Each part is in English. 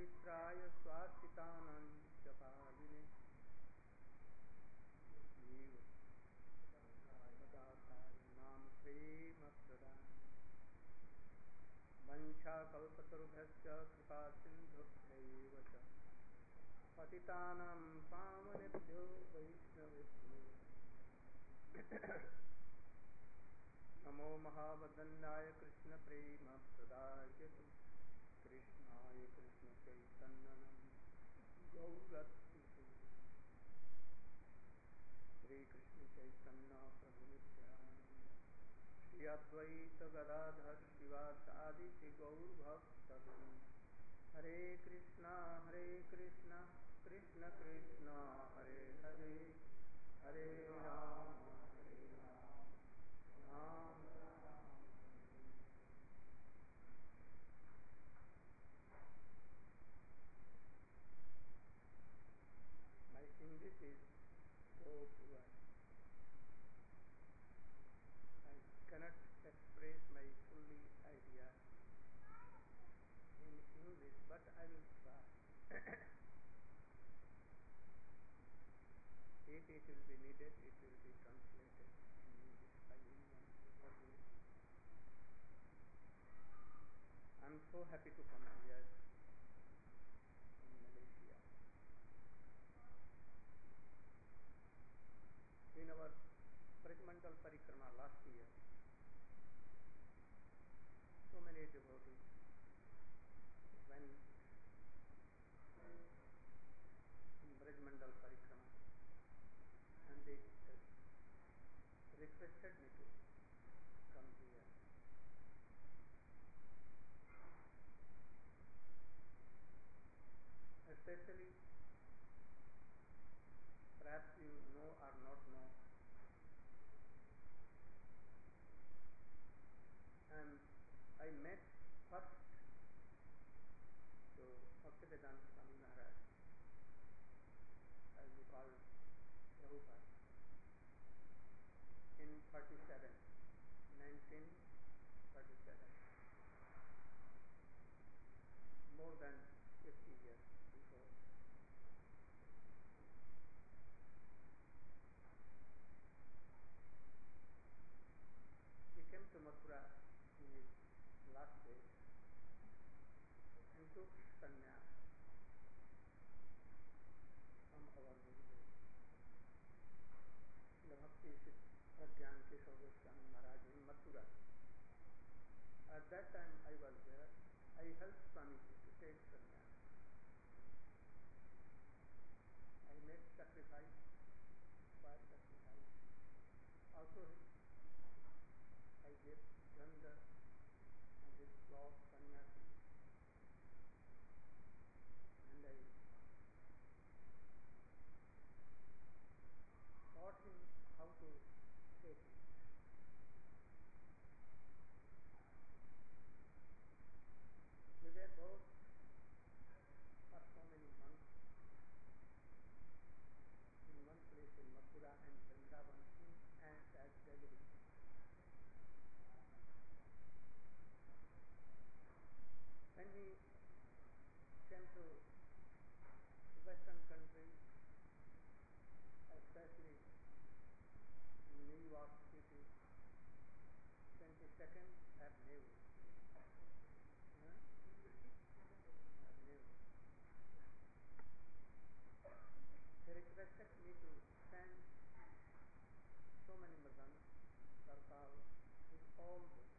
पवित्राय स्वार्थितानां च पालिने जीव पदार्थाय नाम प्रेम प्रदान वंशाकल्पतरुभ्यश्च कृपा सिन्धुभ्यैव च पतितानां पावनेभ्यो वैष्णवेभ्यो नमो महावदन्याय कृष्ण प्रेम प्रदाय कृष्णाय कृष्ण चैतन्यं गौरत्रिषु श्री कृष्ण चैतन्य प्रभु नित्यानंद श्री अद्वैत गदाधर शिवासादि श्री गौर भक्तवृंद हरे Krishna Krishna Krishna Hare Hare Hare Ram Ram Ram. My English is so poor. I cannot express my fully idea in English, but I will try. If it will be needed, it will be translated in English by anyone. I am so happy to come here in Malaysia. In our Brajmandal Parikrama last year, so many devotees went in Brajmandal Parikrama and they requested me to come here. Especially, perhaps you know or not know, and I met first to Bhaktivedanta Swami Maharaj, as we call Prabhupada, in 1937, more than 50 years before. He came to Mathura in his last days and took sannyas from our Gurudev, the Bhakti Pragyan Keshava Goswami Maharaj in Mathura. At that time I was there. I helped Swamiji to take sannyas. I made sacrifice, fire sacrifice. Also I gave ganga and this cloth sannyasi, and I taught him how to take it. We were both for so many months in one place in Mathura and Vrindavan in ants as Delhi. When he came to Western countries, especially in New York City, 22nd Avenue. He requested me to send so many madans, kartal, with all books.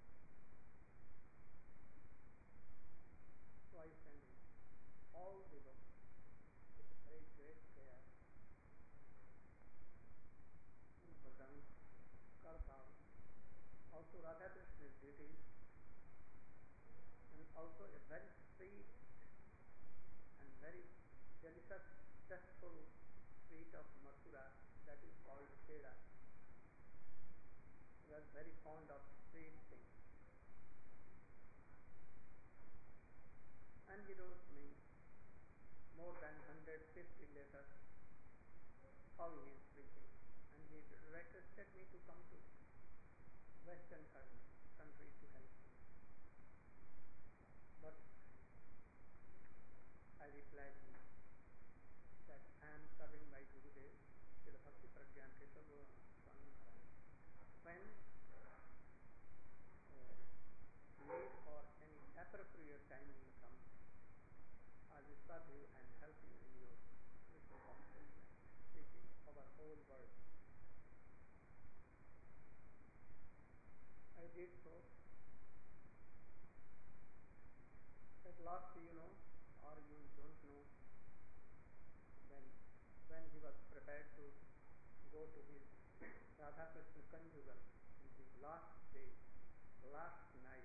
So I sent him all the books with very great care. Madans, kartal, also Radha Krishna's duties, and also a very sweet and very delicious, zestful sweet of Mathura that is called Peda. He was very fond of sweet things. And he wrote me more than 150 letters how he is preaching. And he requested me to come to Western country to help him. But Prabhu Swami Maharaj, when need for any appropriate time will come, I will serve you and help you in your mission accomplishment, teaching our whole world. I did so. At last, you know, or you don't know, when he was prepared to go to his Radha Krishna conjugal in his last day, last night,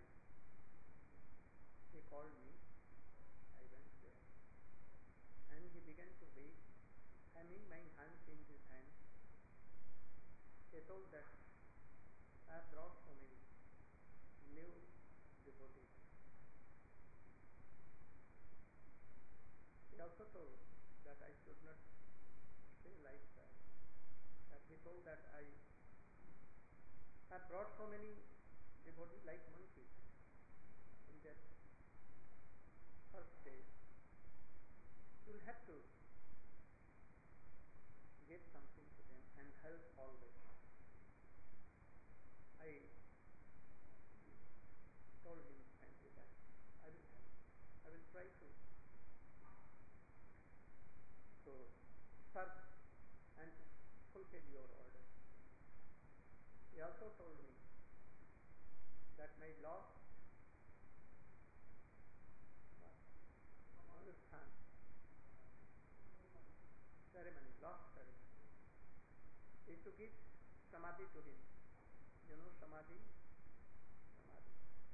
he called me. I went there, and he began to weep, having my hands in his hands. He told that I have brought so many new devotees. He also told that I should not say like that. That he told that I have brought so many devotees like monkeys in that first day. You will have to give something to them and help always. I told him frankly that I will help. I will try to serve and fulfill your order. He also told me that my last Anushthan ceremony, last ceremony, is to give samadhi to him. You know samadhi? Samadhi.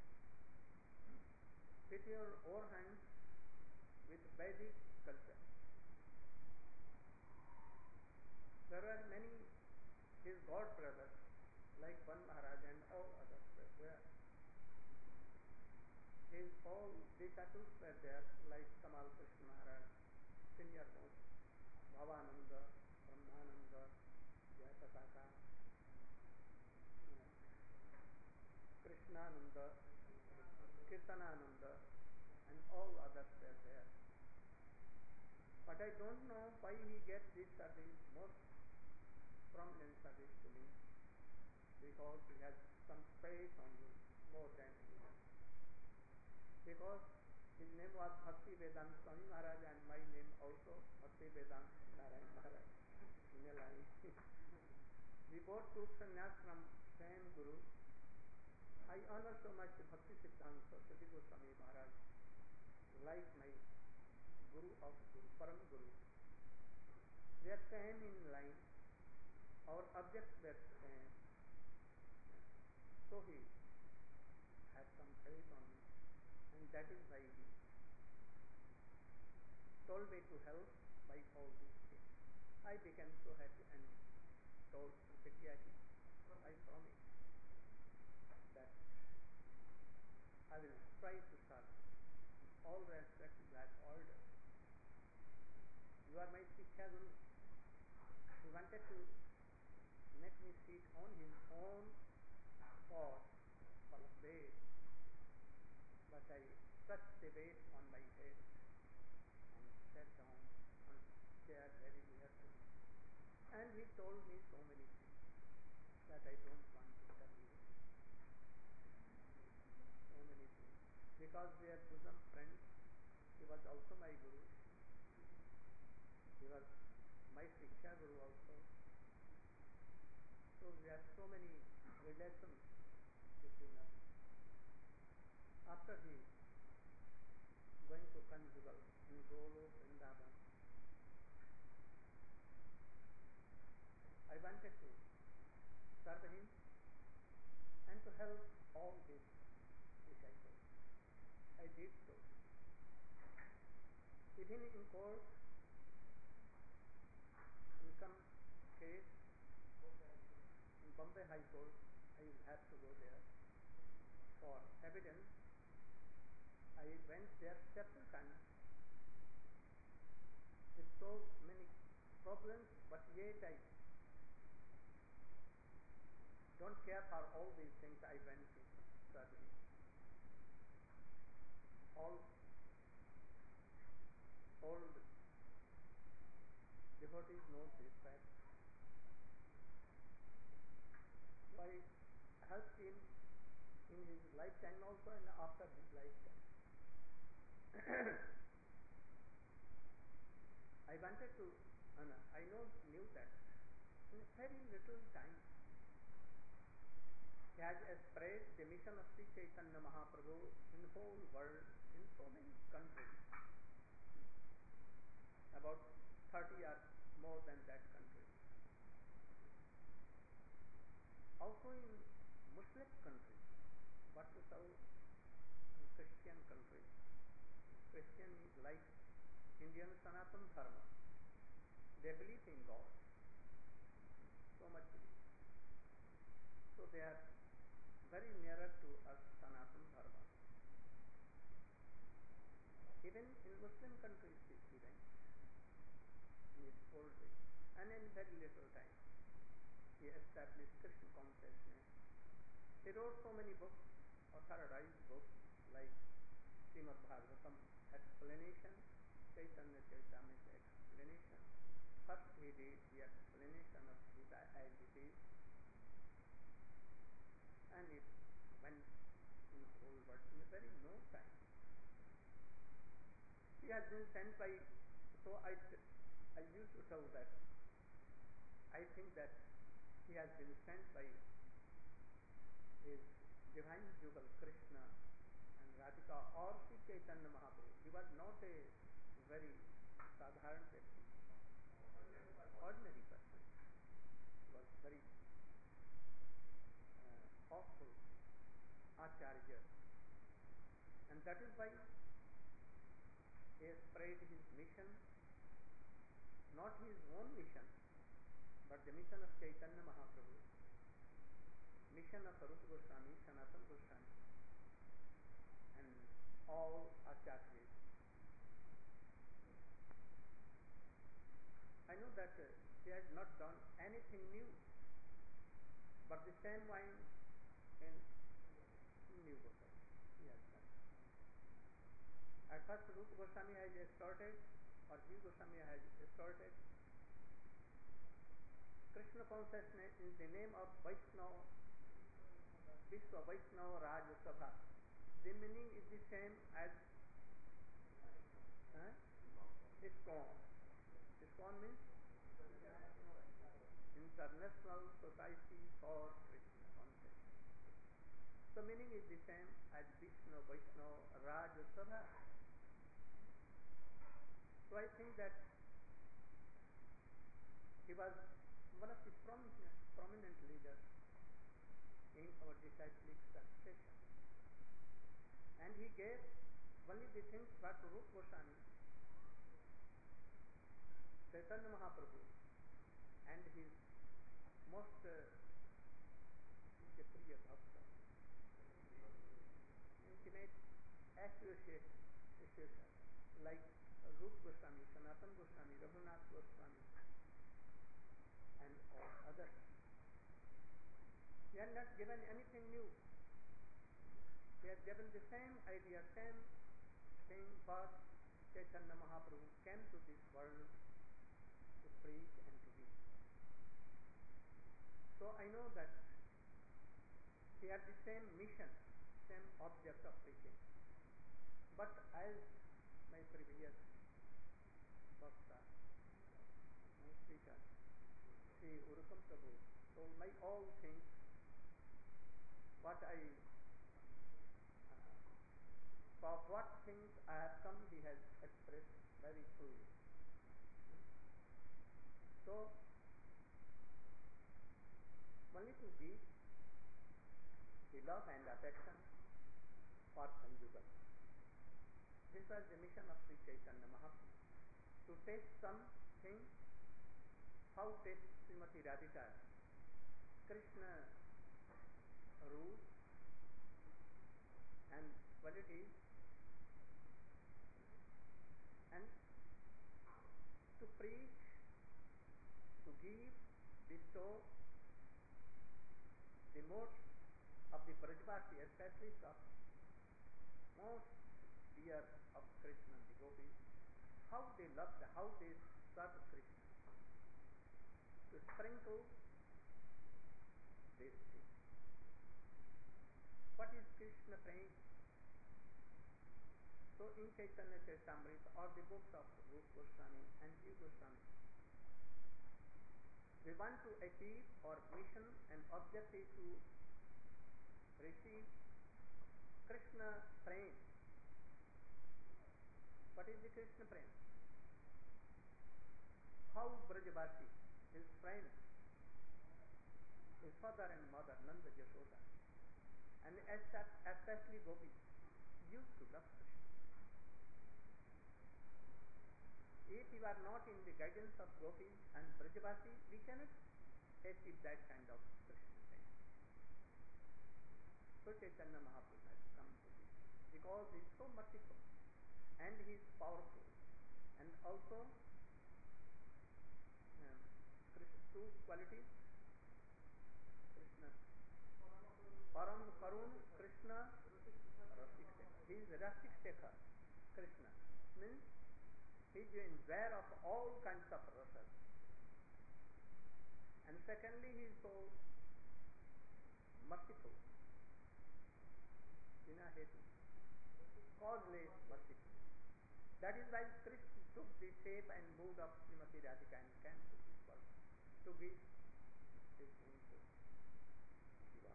With your own hands, with Vedic culture. There are many his god brothers like Van Maharaj and all others were there. All disciples were there like Kamal Krishna Maharaj, senior most, Bhavananda, Brahmananda, Jayapataka, Krishnananda, Kirtanananda, and all others were there. But I don't know why he gets this service, most prominent service to me, because he has some faith on me more than anyone. Because his name was Bhakti Vedanta Swami Maharaj and my name also Bhakti Vedanta Narayan Maharaj. We both took sannyas from same Guru. I honor so much Bhakti Siddhanta Saraswati Goswami Maharaj, like my Guru of Guru, Param Guru. We are same in line. Our objects were same. So he had some faith on me, and that is why he told me to help by all these things. I became so happy and told sincerely, I promise that I will try to serve all respect that order. You are my Siksha Guru. He wanted to make me sit on his own spot for a bed, but I touched the weight on my head and sat down on chair very near to him. And he told me so many things that I don't want to tell you. So many things. Because we are bosom friends, he was also my Guru. He was my Siksha Guru also. So we have so many relations between us. After he going to conjugal in Golo, Vrindavan, I wanted to serve him and to help all his disciples. I did so. Even in court, in some case, in Bombay High Court, I will have to go there for evidence. I went there several times with so many problems, but yet I don't care for all these things. I went to serve him. All devotees know this fact. I helped him in his lifetime also and after his lifetime. I wanted to, knew that in very little time he has spread the mission of Sri Chaitanya Mahaprabhu in whole world, in so many countries, about 30 or more than that country. Also in Muslim countries, what we saw in Christian countries. Christian is like Indian Sanatana Dharma. They believe in God. So much belief. So they are very nearer to us Sanatana Dharma. Even in Muslim countries he went in his old age, and in very little time he established Krishna consciousness. He wrote so many books, authorized books like Srimad Bhagavatam explanation, Chaitanya Charitamrita explanation. First he did the explanation of Gita as it is, and it went in the whole world in a very no time. He has been sent by, so I used to tell that I think that he has been sent by his divine Jugal Krishna and Radhika or Sri Chaitanya Mahaprabhu. He was not a very sadharan person, ordinary person. He was very powerful Acharya, and that is why he has spread his mission, not his own mission, but the mission of Chaitanya Mahaprabhu, mission of Rupa Goswami, Sanatana Goswami, and all Acharyas. I know that he has not done anything new, but the same wine in new bottle he has done. At first Rupa Goswami has started, or Jiva Goswami has started Krishna consciousness in the name of Vaishnava, Vishwa Vaishnava Raj Sabha. The meaning is the same as ISKCON. ISKCON means International Society for Krishna Consciousness. The meaning is the same as Vishnu Vaishnava Raj Sabha. So I think that he was one of the prominent leaders in our disciplic succession, and he gave only the things what Rupa Goswami, Chaitanya Mahaprabhu, and his most Priya Bhakta, intimate association like Rupa Goswami, Sanatana Goswami, Raghunath Goswami, and all others. He has not given anything new. He has given the same idea, same thing what Chaitanya Mahaprabhu came to this world to preach and to give. So I know that he had the same mission, same object of preaching. But as my previous Bhakta, my speaker, Sri Urukam Prabhu, told my all things, what I, for what things I have come, he has expressed very fully. So, only to give the love and affection for conjugal. This was the mission of Sri Chaitanya Mahaprabhu. To taste something, how taste Srimati Radhika, Krishna rules and qualities, and to preach, to give, bestow the most of the Brajvasi, especially the most dear of Krishna devotees, how they love, how they serve Krishna. To sprinkle these things. What is Krishna praying? So in Chaitanya Charitamrita or the books of Rupa Goswami and Jiva Goswami, we want to achieve our mission and objective to receive Krishna praying. What is the Krishna praying? How Brajavasi, his friends, his father and mother, Nanda Yashoda, and especially gopis, used to love Krishna. If you are not in the guidance of gopis and Brajavasi, we cannot achieve that kind of Krishna thing. So Chaitanya Mahaprabhu has come to this because he is so merciful and he is powerful, and also two qualities. Krishna Param Karun, Krishna Rasik Shekhar. He is Rasik Shekhar. Krishna means he is the enjoyer of all kinds of rasas. And secondly, he is so merciful, Bina Hetu, causeless merciful. That is why Krishna took the shape and mood of Srimati Radhika and came to this world to give his own soul. Shiva.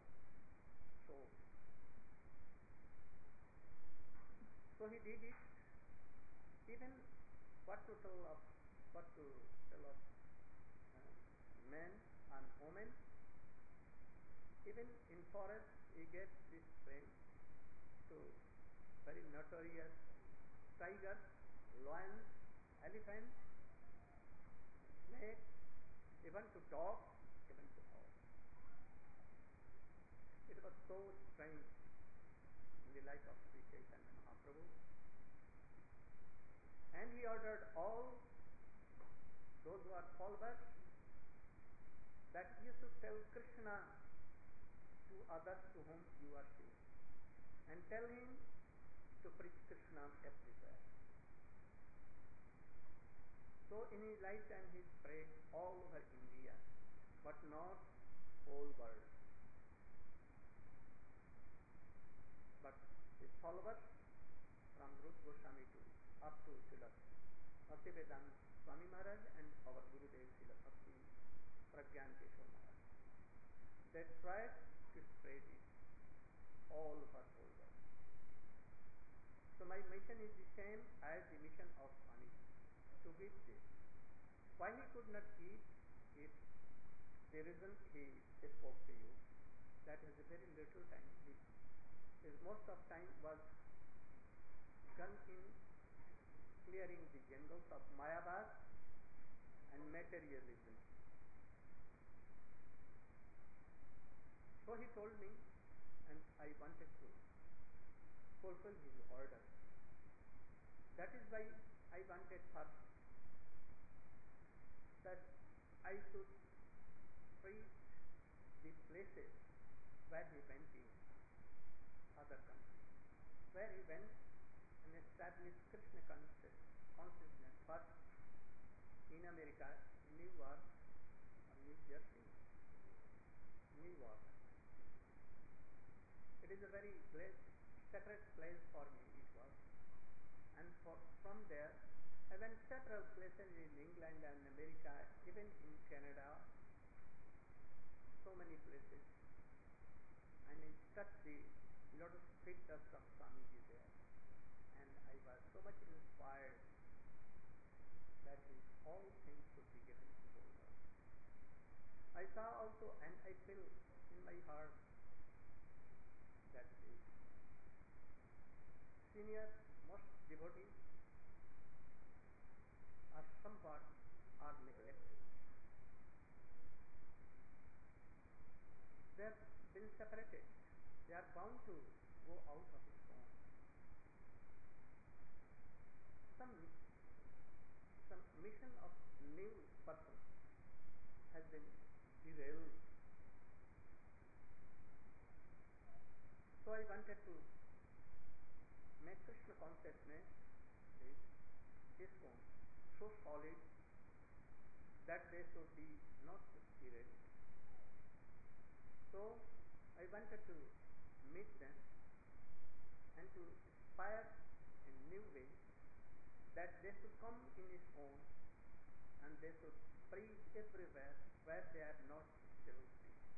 So he did it. Even what to tell of men and women. Even in forest, he gave this frame to very notorious tigers, lions, elephants, snakes, even to dogs, even to all. It was so strange in the life of Sri Chaitanya Mahaprabhu. And he ordered all those who are followers that you should tell Krishna to others to whom you are seeing, and tell him to preach Krishna everywhere. So in his lifetime he prayed all over India, but not whole world. But his followers from Rupa Goswami to up to Srila Bhaktivedanta Swami Maharaj and our Gurudev Srila Bhakti Pragyan Keshwar Maharaj, they tried to spread it all over whole world. So my mission is the same as the mission of Swami, to give this. Why he could not give it? The reason he spoke to you, that is a very little time. His most of time was gone in clearing the jungles of Mayabad and materialism. So he told me, and I wanted to fulfill his order. That is why I wanted first that I should treat the places where he went in other countries, where he went and established Krishna consciousness first in America, New York or New Jersey, New York. It is a very sacred place for me, it was. And from there, I went several places in England and America, even in Canada, so many places. And I touched the lotus feet dust of Swamiji there. And I was so much inspired that all things should be given to the whole world. I saw also, and I feel in my heart, that the senior most devotees are somewhat neglected. They have been separated. They are bound to go out of his home. Some mission of new person has been derailed. So I wanted to make Krishna consciousness, this home, so solid that they should be not derailed. So I wanted to meet them and to inspire in new way that they should come in its own and they should preach everywhere where they are not still preached.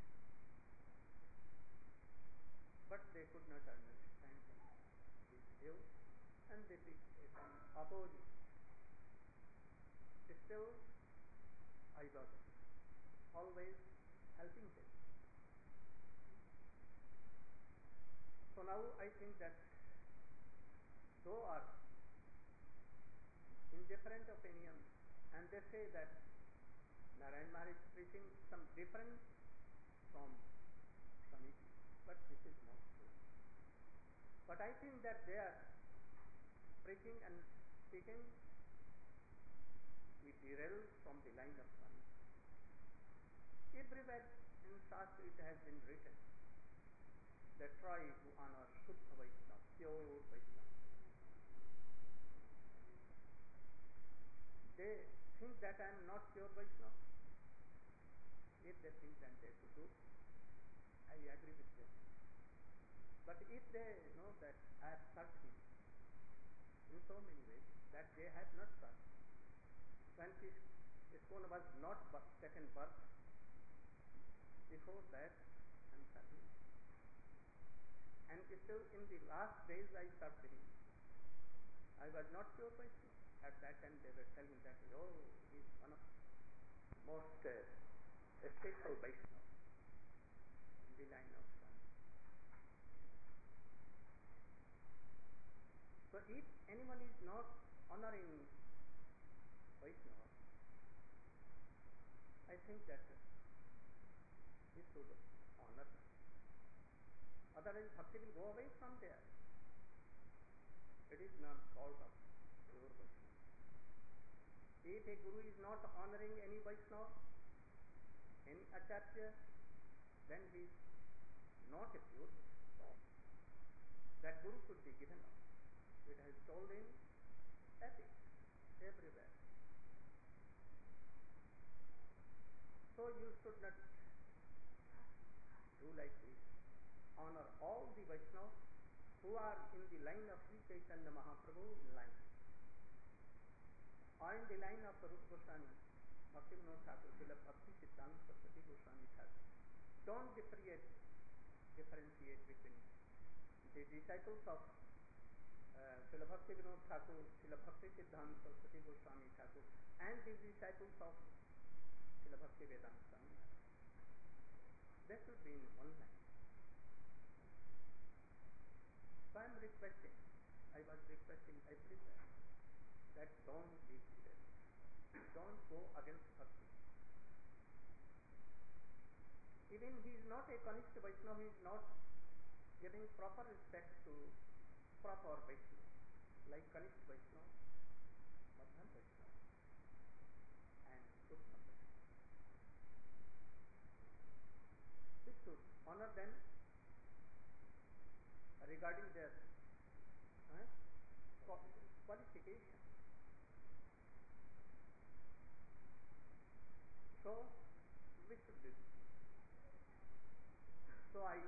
But they could not understand this view and they became opposite. Still, I was always helping them. So now I think that though are in different opinions and they say that Narayan Maharaj is preaching some different from Swamiji, but this is not true. But I think that they are preaching and speaking, we derail from the line of Swamiji. Everywhere in Shastra it has been written that try to honor Shuddha Vaishnava, pure Vaishnava. They think that I am not pure Vaishnava. If they think that they should do, I agree with them. But if they know that I have served him in so many ways that they have not served, when ISKCON was not taken birth, before that I am serving. And still in the last days I served him. I was not pure Vaishnava. At that time they were telling that, oh, he is one of the most special Vaishnava in the line of Swami. So if anyone is not honoring Vaishnava, I think that he should honor them. Otherwise bhakti will go away from there. It is not called of pure Vaishnava. If a guru is not honoring any Vaishnava, any Acharya, then he is not a pure Vaishnava. That guru should be given up. It has told in ethics everywhere. So you should not do like this. Honor all the Vaishnavas who are in the line of Sri Chaitanya Mahaprabhu line, or in the line of Rupa Goswami, Bhaktivinoda Thakur, Srila Bhakti Siddhanta Saraswati Goswami Thakur. Don't differentiate between the disciples of Srila Bhaktivinoda Thakur, Srila Bhakti Siddhanta Saraswati Goswami Thakur, and the disciples of Srila Bhakti Vedanta Swami. They should be in one line. So I am requesting, I was requesting everywhere that don't be derailed. Don't go against bhakti. Even he is not a Kanishta Vaishnava, he is not giving proper respect to proper Vaishnava, like Kanishta Vaishnava, Madhyam Vaishnava, and Uttam Vaishnava. We should honor them regarding their qualification. So we should do this. So I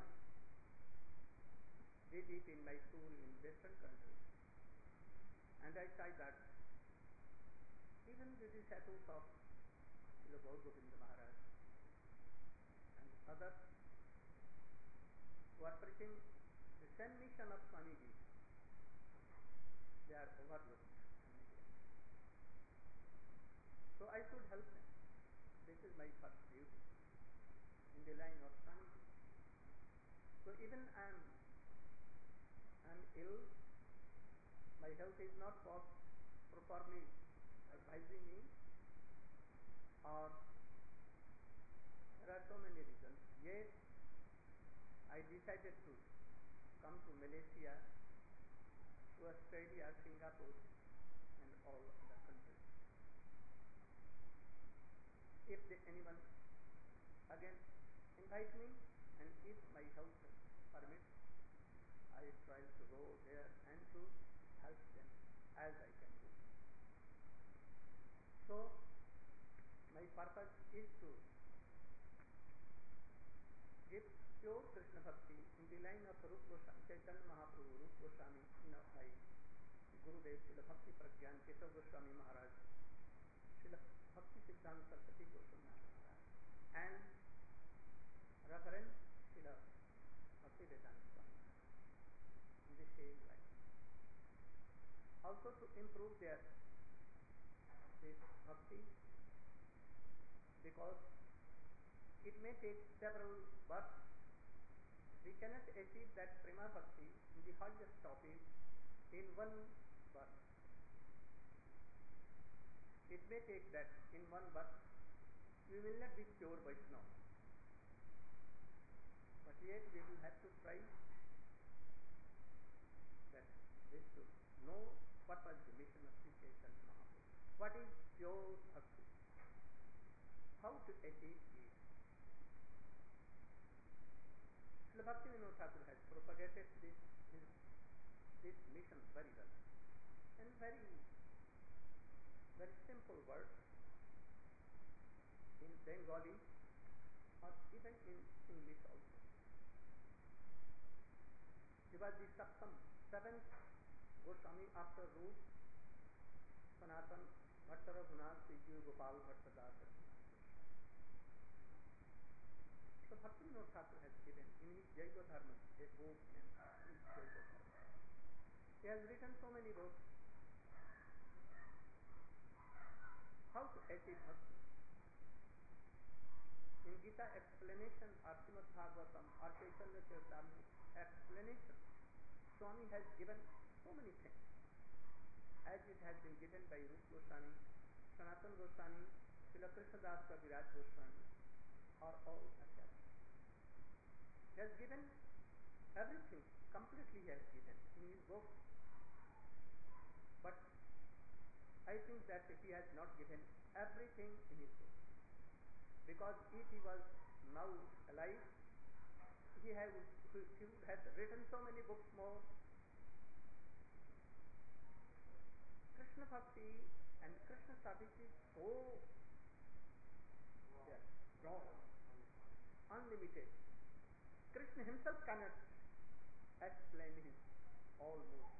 did it in my school in Western countries, and I said that even the disciples of Srila Gaur Govinda Maharaj and others who are preaching the same mission of Swamiji, they are overlooked. So I should help them. This is my first duty in the line of Swamiji. So even I am ill, my health is not properly advising me, or there are so many reasons. Yet I decided to come to Malaysia, to Australia, Singapore, and all other countries. If anyone again invite me, and if my health permits, I try to go there and to help them as I can do. So my purpose is to give pure Krishna Bhakti in the line of Rupa Goswami, Chaitanya Mahaprabhu, Rupa Goswami, by Gurudev Srila Bhakti Pragyan Keshav Goswami Maharaj, Srila Bhakti Siddhanta Saraswati Goswami Maharaj, and Reverend Srila Bhakti Vedanta Swami Maharaj in the same line. Also to improve their this bhakti, because it may take several births. We cannot achieve that prema bhakti in the highest topic in one birth. It may take that in one birth we will not be pure Vaishnava, but yet we will have to try that we should know what was the mission of Sri Chaitanya Mahaprabhu. What is pure bhakti? How to achieve it? Srila Bhaktivinoda Thakur has propagated this mission very well, and very simple words in Bengali or even in English also. He was the seventh Goswami after Rup, Sanatan, Bhatta Raghunath, Siju, Gopal, Bhattadas. So Bhaktivinoda Thakur has given in his Jaiva Dharma a book named Jaiva Dharma. He has written so many books. How to achieve bhakti? In Gita explanation or Srimad Bhagavatam or Chaitanya Charitamrita explanation, Swami has given so many things, as it has been given by Rupa Goswami, Sanatana Goswami, Srila Krishnadas Kaviraj Goswami, or all acharyas. He has given everything, completely he has given in his book. But I think that he has not given everything in his book, because if he was now alive, he would have written so many books more. Krishna Bhakti and Krishna service is so broad, unlimited. Krishna himself cannot explain his all moods.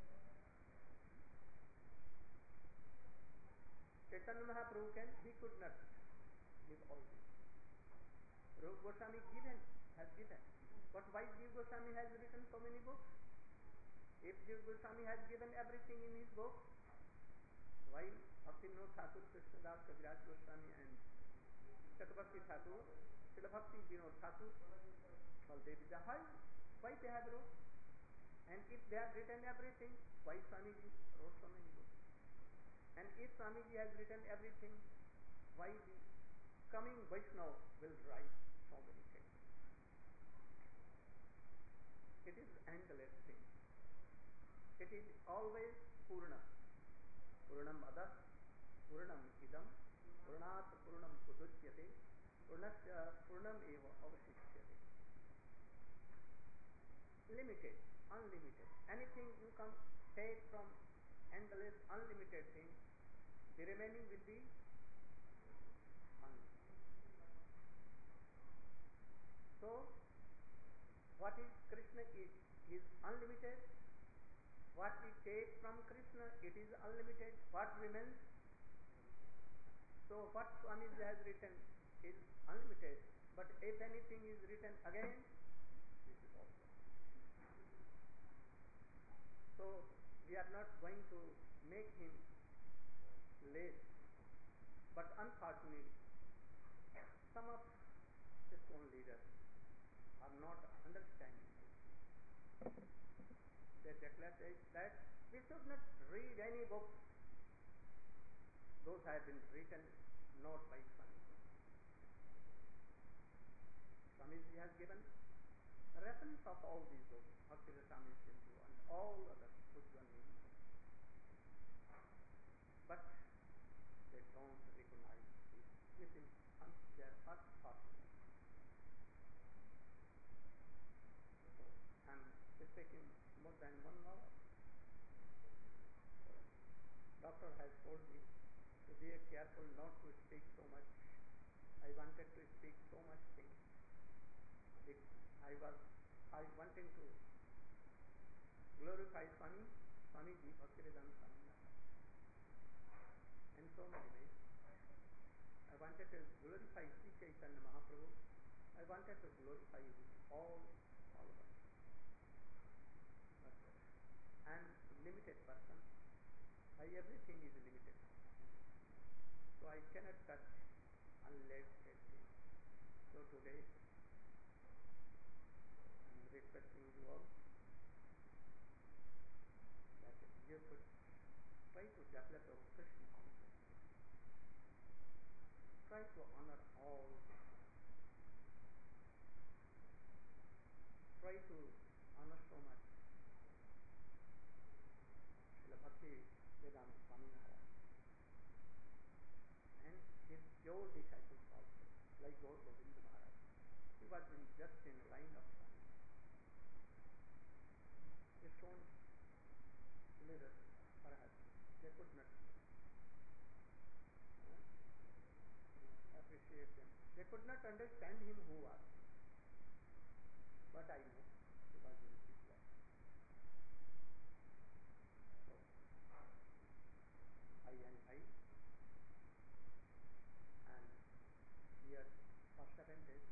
Chaitanya Mahaprabhu he could not give all this. Rupa Goswami has given. But why Jiva Goswami has written so many books? If Jiva Goswami has given everything in his book, why Bhaktivinoda Thakur, Krishnadas Kaviraj Goswami and Chakravarti Thakur, Srila Bhakti Vinod Thakur, Baldev Vidya, why they have wrote? And if they have written everything, why Swamiji wrote so many books? And if Swamiji has written everything, why the coming Vaishnava will write so many things? It is endless thing. It is always Purna. Purnam Adah, Purnam Idam, Purnat Purnam Pudhutyate, Purnasya Purnam Eva Avashishyate. Limited, unlimited. Anything you can take from endless, unlimited thing, the remaining will be unlimited. So, what is Krishna is unlimited. What we take from Krishna, it is unlimited. What remains? So what Swamiji has written is unlimited. But if anything is written again, this is also. So we are not going to make him less. But unfortunately, some of ISKCON leaders are not understanding this. They declare that we should not read any books. Those have been written not by Swamiji. Swamiji has given reference of all these books, Bhakti Rasamrita Sindhu and all others, Ujjwal. But they don't recognize this within their heart possible. So I'm speaking more than 1 hour. Doctor has told me to be careful not to speak so much. I wanted to speak so much things. I wanted to glorify Swamiji Bhaktivedanta Swami Maharaj in so many ways. I wanted to glorify Sri Chaitanya Mahaprabhu. I wanted to glorify all followers. But I am a limited person. Everything is limited. So I cannot touch unless everything. So today I am requesting you all that you should try to develop your Krishna consciousness. Try to honor all people. Try to honor so much Srila Bhaktivedanta Swami Maharaj and his pure disciples also, like Gaur Govinda Maharaj. He was just in line of Swami. His own leaders, perhaps, they could not appreciate him. They could not understand him who was. But I know he was in his life. So, I invite and here for 7 days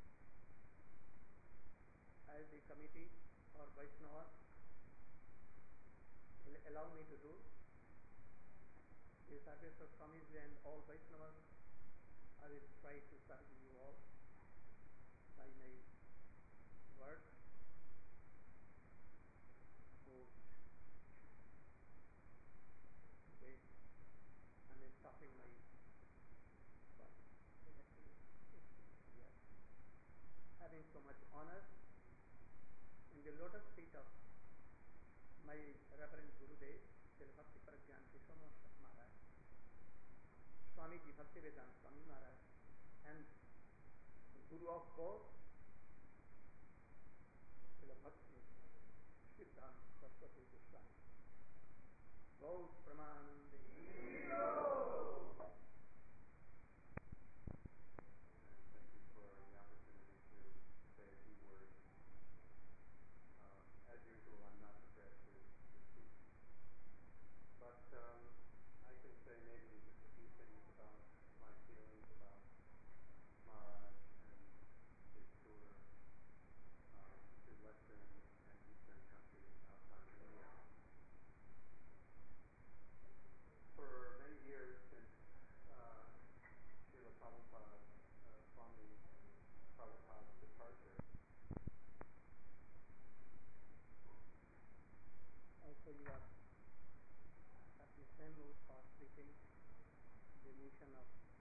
as the committee or Vaishnava will allow me to do the service of Swamiji and all Vaishnavas. I will try to serve you all by my words, both today I am stopping my work. Yes. Having so much honor in the lotus feet of my Reverend Gurudev, Srila Bhakti Pragyan Kishore Maharaj, Swamiji Bhaktivedanta Swami Maharaj, and Guru of both, Srila Bhakti Siddhanta Saraswati Goswami. Gaur Pramanande. Thank you for the opportunity to say a few words. As usual, I'm not prepared to speak, but I can say maybe just a few things about my feelings about Maharaj and his tour to Western and Eastern countries outside of India. For many years since Srila Prabhupada, Swami Prabhupada's departure, Also you are at the same mood for speaking the mission of